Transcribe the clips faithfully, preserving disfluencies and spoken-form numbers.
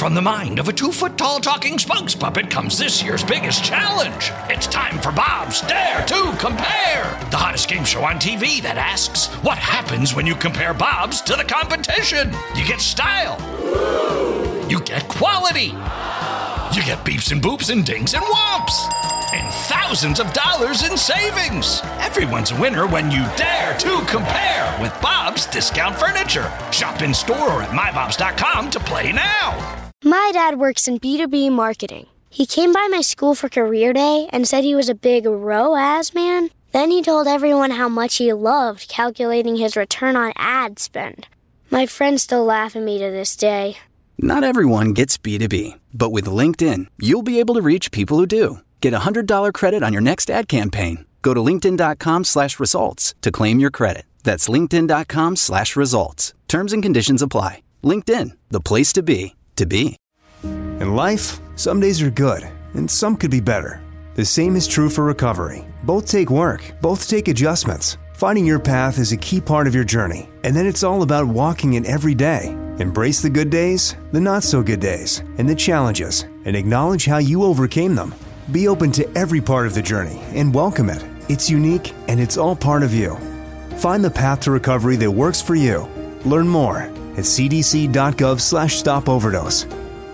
From the mind of a two-foot-tall talking spokes puppet comes this year's biggest challenge. It's time for Bob's Dare to Compare, the hottest game show on T V that asks, what happens when you compare Bobs to the competition? You get style. You get quality. You get beeps and boops and dings and whomps. And thousands of dollars in savings. Everyone's a winner when you dare to compare with Bob's Discount Furniture. Shop in store or at my bobs dot com to play now. My dad works in B two B marketing. He came by my school for career day and said he was a big R O A S man. Then he told everyone how much he loved calculating his return on ad spend. My friends still laugh at me to this day. Not everyone gets B two B, but with LinkedIn, you'll be able to reach people who do. Get a one hundred dollars credit on your next ad campaign. Go to linkedin.com slash results to claim your credit. That's linkedin.com slash results. Terms and conditions apply. LinkedIn, the place to be, to be. In life, some days are good, and some could be better. The same is true for recovery. Both take work, both take adjustments. Finding your path is a key part of your journey, and then it's all about walking it every day. Embrace the good days, the not-so-good days, and the challenges, and acknowledge how you overcame them. Be open to every part of the journey and welcome it. It's unique, and it's all part of you. Find the path to recovery that works for you. Learn more at cdc.gov slash stop overdose.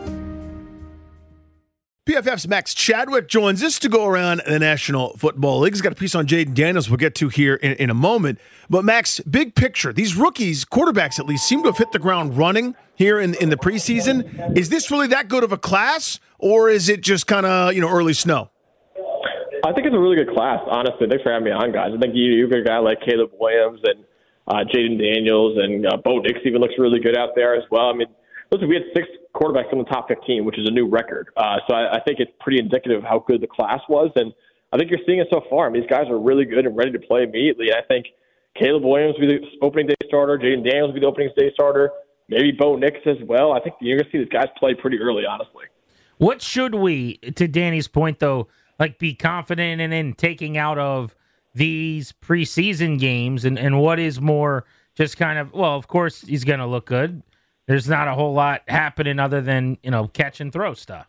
P F F's Max Chadwick joins us to go around the National Football League. He's got a piece on Jayden Daniels we'll get to here in, in a moment. But, Max, big picture. These rookies, quarterbacks at least, seem to have hit the ground running here in, in the preseason. Is this really that good of a class, or is it just kind of, you know, early snow? I think it's a really good class, honestly. Thanks for having me on, guys. I think you, you've got a guy like Caleb Williams and uh, Jayden Daniels, and uh, Bo Nix even looks really good out there as well. I mean, listen, we had six quarterbacks in the top fifteen, which is a new record. Uh, so I, I think it's pretty indicative of how good the class was. And I think you're seeing it so far. I mean, these guys are really good and ready to play immediately. I think Caleb Williams will be the opening day starter. Jayden Daniels will be the opening day starter. Maybe Bo Nix as well. I think you're going to see these guys play pretty early, honestly. What should we, to Danny's point, though, like be confident in, in taking out of these preseason games? And, and what is more just kind of, well, of course, he's going to look good. There's not a whole lot happening other than, you know, catch and throw stuff.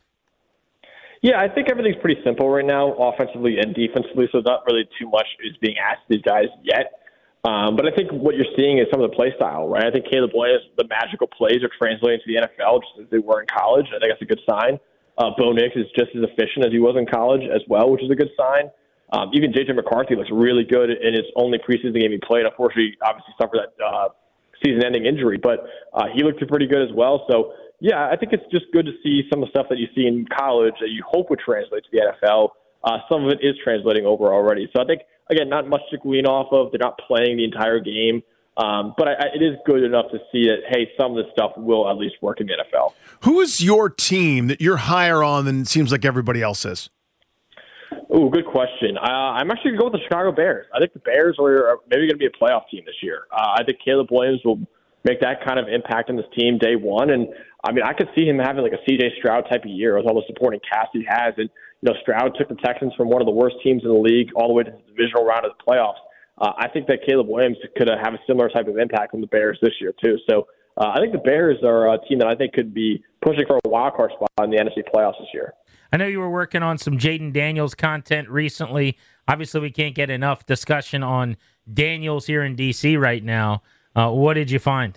Yeah, I think everything's pretty simple right now, offensively and defensively, so not really too much is being asked of these guys yet. Um, but I think what you're seeing is some of the play style, right? I think Caleb Williams, the magical plays are translating to the N F L just as they were in college. I think that's a good sign. Uh, Bo Nix is just as efficient as he was in college as well, which is a good sign. Um, even J J McCarthy looks really good in his only preseason game he played. Unfortunately, obviously suffered that uh, season-ending injury, but uh, he looked pretty good as well. So, yeah, I think it's just good to see some of the stuff that you see in college that you hope would translate to the N F L. Uh, some of it is translating over already. So I think, again, not much to glean off of. They're not playing the entire game. Um, but I, I, it is good enough to see that, hey, some of this stuff will at least work in the N F L. Who is your team that you're higher on than it seems like everybody else is? Oh, good question. Uh, I'm actually going to go with the Chicago Bears. I think the Bears are maybe going to be a playoff team this year. Uh, I think Caleb Williams will make that kind of impact on this team day one. And, I mean, I could see him having like a C J Stroud type of year with all the supporting cast he has. And, you know, Stroud took the Texans from one of the worst teams in the league all the way to the divisional round of the playoffs. Uh, I think that Caleb Williams could uh, have a similar type of impact on the Bears this year, too. So uh, I think the Bears are a team that I think could be pushing for a wild card spot in the N F C playoffs this year. I know you were working on some Jayden Daniels content recently. Obviously, we can't get enough discussion on Daniels here in D C right now. Uh, what did you find?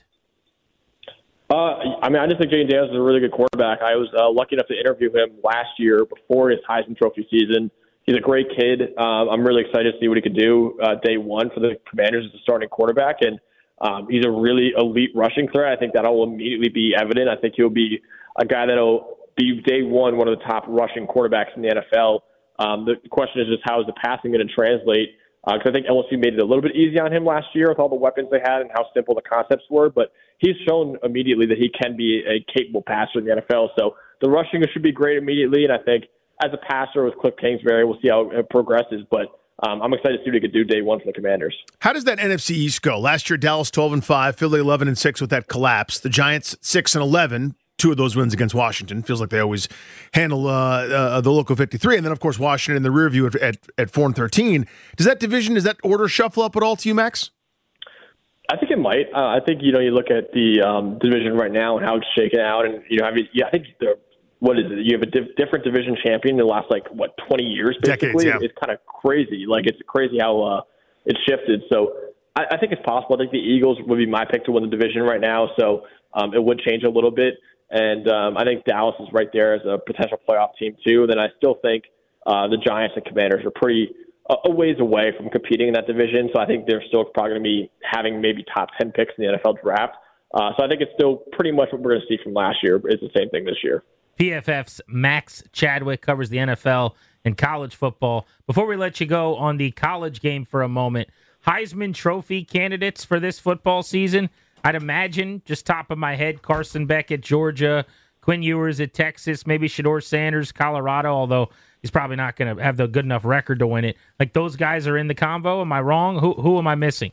Uh, I mean, I just think Jayden Daniels is a really good quarterback. I was uh, lucky enough to interview him last year before his Heisman Trophy season. He's a great kid. Uh, I'm really excited to see what he could do uh, day one for the Commanders as a starting quarterback. And um, he's a really elite rushing threat. I think that will immediately be evident. I think he'll be a guy that will be day one, one of the top rushing quarterbacks in the N F L. Um, the question is just how is the passing going to translate? Because uh, I think L S U made it a little bit easy on him last year with all the weapons they had and how simple the concepts were. But he's shown immediately that he can be a capable passer in the N F L. So the rushing should be great immediately. And I think as a passer with Cliff Kingsbury, we'll see how it progresses. But um, I'm excited to see what he could do day one for the Commanders. How does that N F C East go? Last year, Dallas twelve and five, Philly eleven and six with that collapse. The Giants six and eleven. Two of those wins against Washington. Feels like they always handle uh, uh, the local fifty-three. And then, of course, Washington in the rear view at, at, at four and thirteen. Does that division, does that order shuffle up at all to you, Max? I think it might. Uh, I think, you know, you look at the um, division right now and how it's shaken out. And, you know, I mean, yeah, I think the, what is it? You have a div- different division champion in the last, like, what, twenty years, basically? Decades, yeah. It's kind of crazy. Like, it's crazy how uh, it's shifted. So I, I think it's possible. I think the Eagles would be my pick to win the division right now. So um, it would change a little bit. And um, I think Dallas is right there as a potential playoff team, too. And then I still think uh, the Giants and Commanders are pretty – a ways away from competing in that division. So I think they're still probably going to be having maybe top ten picks in the N F L draft. Uh, so I think it's still pretty much what we're going to see from last year. It's the same thing this year. P F F's Max Chadwick covers the N F L and college football. Before we let you go on the college game for a moment, Heisman Trophy candidates for this football season, I'd imagine, just top of my head, Carson Beck at Georgia, Quinn Ewers at Texas, maybe Shedeur Sanders, Colorado, although he's probably not going to have the good enough record to win it. Like, those guys are in the convo. Am I wrong? Who who am I missing?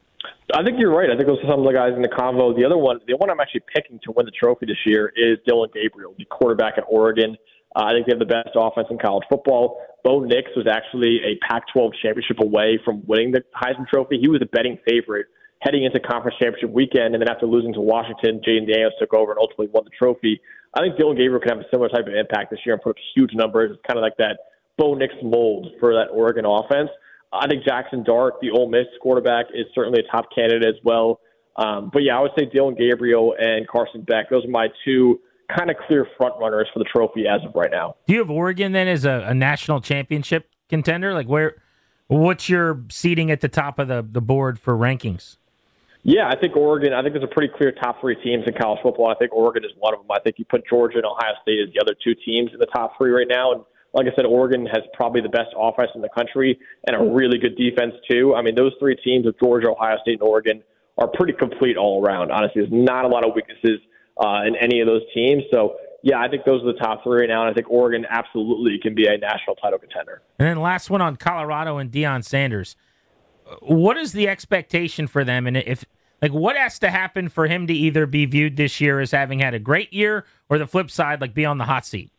I think you're right. I think those are some of the guys in the convo. The other one, the one I'm actually picking to win the trophy this year is Dillon Gabriel, the quarterback at Oregon. Uh, I think they have the best offense in college football. Bo Nix was actually a Pac twelve championship away from winning the Heisman Trophy. He was a betting favorite heading into conference championship weekend, and then after losing to Washington, Jayden Daniels took over and ultimately won the trophy. I think Dillon Gabriel can have a similar type of impact this year and put up huge numbers. It's kind of like that Bo Nix mold for that Oregon offense. I think Jackson Dart, the Ole Miss quarterback, is certainly a top candidate as well. Um, but, yeah, I would say Dillon Gabriel and Carson Beck. Those are my two kind of clear front runners for the trophy as of right now. Do you have Oregon then as a, a national championship contender? Like, where? What's your seating at the top of the, the board for rankings? Yeah, I think Oregon, I think there's a pretty clear top three teams in college football. I think Oregon is one of them. I think you put Georgia and Ohio State as the other two teams in the top three right now. And like I said, Oregon has probably the best offense in the country and a really good defense too. I mean, those three teams of Georgia, Ohio State, and Oregon are pretty complete all around. Honestly, there's not a lot of weaknesses uh, in any of those teams. So, yeah, I think those are the top three right now, and I think Oregon absolutely can be a national title contender. And then last one on Colorado and Deion Sanders. What is the expectation for them? And if like what has to happen for him to either be viewed this year as having had a great year or the flip side, like be on the hot seat?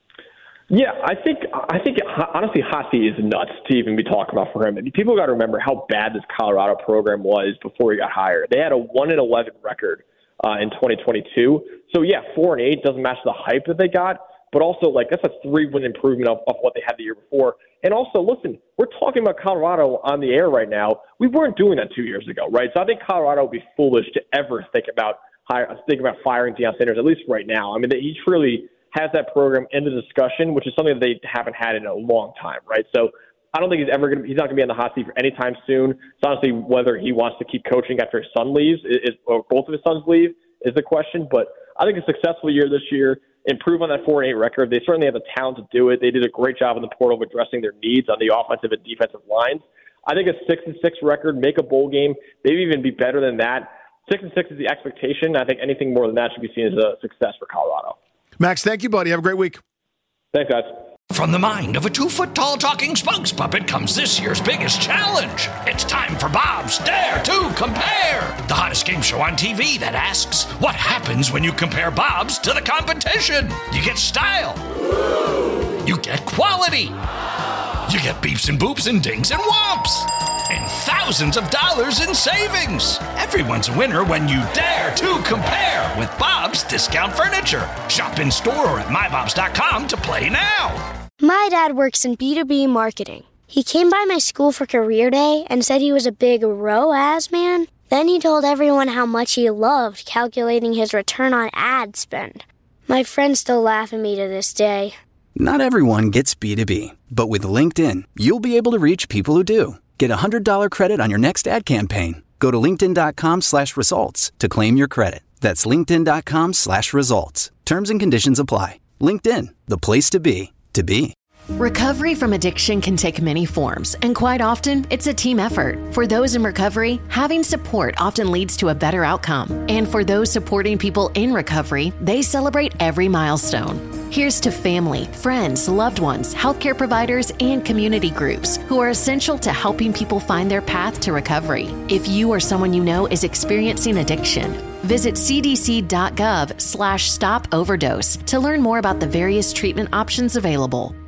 Yeah, I think I think honestly, hot seat is nuts to even be talking about for him. I mean, people got to remember how bad this Colorado program was before he got hired. They had a one and eleven record uh, in twenty twenty-two. So yeah, four and eight doesn't match the hype that they got, but also like that's a three win improvement of, of what they had the year before. And also, listen, we're talking about Colorado on the air right now. We weren't doing that two years ago, right? So I think Colorado would be foolish to ever think about hire, think about firing Deion Sanders, at least right now. I mean, he truly has that program in the discussion, which is something that they haven't had in a long time, right? So I don't think he's ever going to, he's not going to be on the hot seat for any time soon. It's honestly whether he wants to keep coaching after his son leaves, is, or both of his sons leave, is the question. But I think a successful year this year, improve on that four and eight record. They certainly have the talent to do it. They did a great job in the portal of addressing their needs on the offensive and defensive lines. I think a six and six record, make a bowl game, maybe even be better than that. Six and six is the expectation. I think anything more than that should be seen as a success for Colorado. Max, thank you, buddy. Have a great week. Thanks, guys. From the mind of a two-foot-tall talking spokes puppet comes this year's biggest challenge. It's time for Bob's Dare to Compare, the hottest game show on T V that asks, what happens when you compare Bob's to the competition? You get style. You get quality. You get beeps and boops and dings and whomps. And thousands of dollars in savings. Everyone's a winner when you dare to compare with Bob's Discount Furniture. Shop in store or at my bobs dot com to play now. My dad works in B two B marketing. He came by my school for career day and said he was a big R O A S man. Then he told everyone how much he loved calculating his return on ad spend. My friends still laugh at me to this day. Not everyone gets B two B, but with LinkedIn, you'll be able to reach people who do. Get a one hundred dollars credit on your next ad campaign. Go to linkedin.com slash results to claim your credit. That's linkedin.com slash results. Terms and conditions apply. LinkedIn, the place to be, to be. Recovery from addiction can take many forms, and quite often, it's a team effort. For those in recovery, having support often leads to a better outcome. And for those supporting people in recovery, they celebrate every milestone. Here's to family, friends, loved ones, healthcare providers, and community groups who are essential to helping people find their path to recovery. If you or someone you know is experiencing addiction, visit cdc.gov slash stop overdose to learn more about the various treatment options available.